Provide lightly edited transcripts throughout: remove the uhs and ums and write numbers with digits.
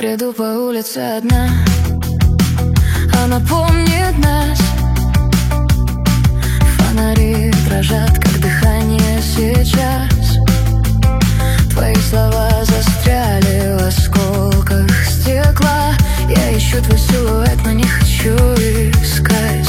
Бреду по улице одна, она помнит нас. Фонари дрожат, как дыхание сейчас. Твои слова застряли в осколках стекла. Я ищу твой силуэт, но не хочу искать.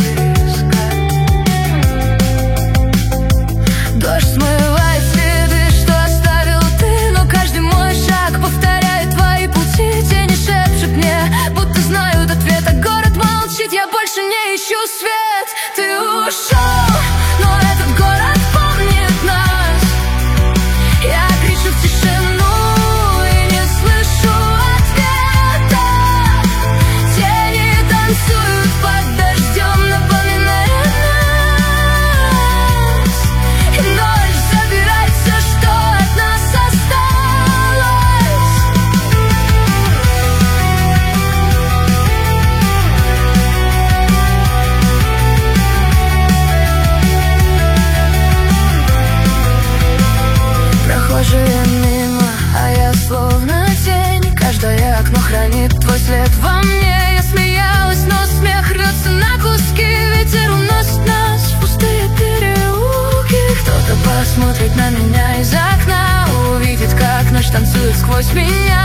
Дождь смывает следы, что оставил ты, но каждый мой шаг повторяет твои пути. Тени шепчут мне, будто знают ответ, а город молчит. Я больше не ищу свет. Ты ушел, но этот город помнит нас. Я кричу в тишину и не слышу ответа. Тени танцуют под дождем, напоминая нас. И ночь забирает все, что от нас осталось. Прохожие мимо, а я словно тень. Каждое окно хранит твой след во мне. Я смеялась, но смех рвется на куски. Ветер уносит нас в пустые переулки. Кто-то посмотрит на меня из окна, увидит, как ночь танцует сквозь меня.